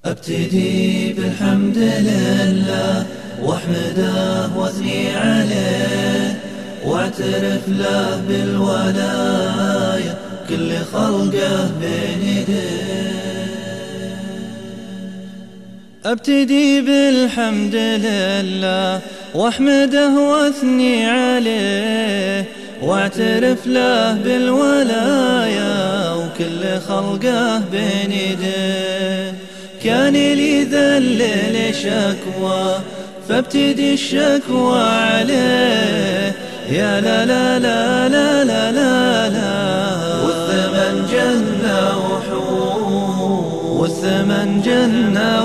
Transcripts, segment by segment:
أبتدي بالحمد لله واحمده واثني عليه واعترف له بالولاية كل خلقه بين يديه. أبتدي بالحمد لله واحمده واثني عليه واعترف له بالولاية وكل خلقه بين يديه. كان لي ذا الليل شكوى فابتدي الشكوى عليه. يا لا لا لا لا لا لا لا والثمن جنة وحور والثمن جنة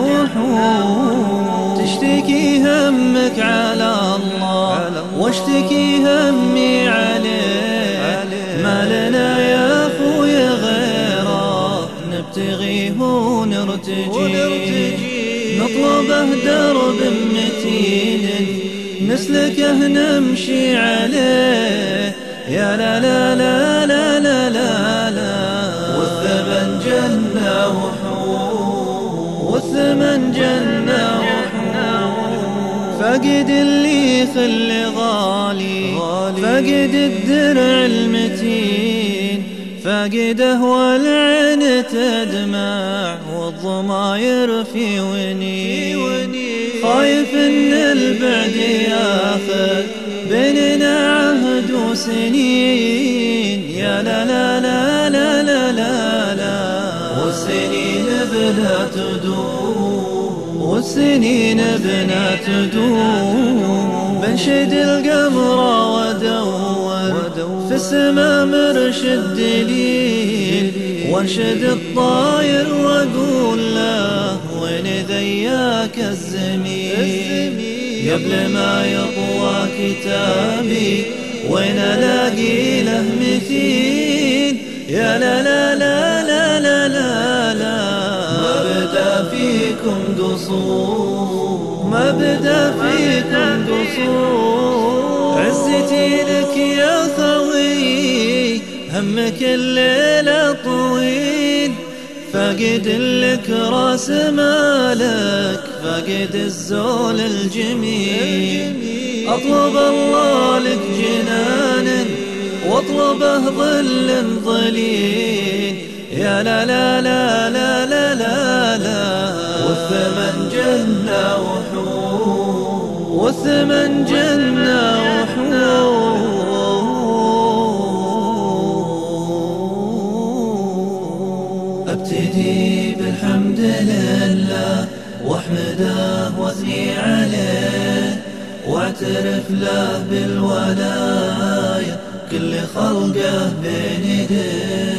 وحور. تشتكي همك على الله واشتكي همي عليه. ما لنا يا أخوي غيره نبتغيه ونرتجي نطلبه درب متين نسلكه نمشي عليه. يا لا لا لا لا لا لا لا والثمن جنة وحور والثمن جنة وحور. فقد اللي خلي غالي فقد الدرع المتين فقده والعين تدمع والضماير في ونين. خايف ان البعد ياخذ بيننا عهد وسنين. يا لا لا لا لا لا لا لا والسنين بنا تدوم والسنين بنا تدوم. بنشد القمر ودور في السما مرشد دليل وانشد الطاير واقول له وين ذياك الزميل. قبل ما يطوى كتابي وين الاقي له مثيل. يا لا لا لا لا لا لا لا ما بدا فيكم قصور ما بدا فيكم قصور. عزتي لك يا خوي همك الليل طويل فقد لك راس مالك فقد الزول الجميل. أطلب الله لك جنان واطلبه ظل ظليل. يا لا لا لا لا لا لا لا والثمن جنة وحور والثمن جنة وحور. أبتدي بالحمد لله واحمده واثني عليه واعترف له بالولاية كل خلقه بين يديه.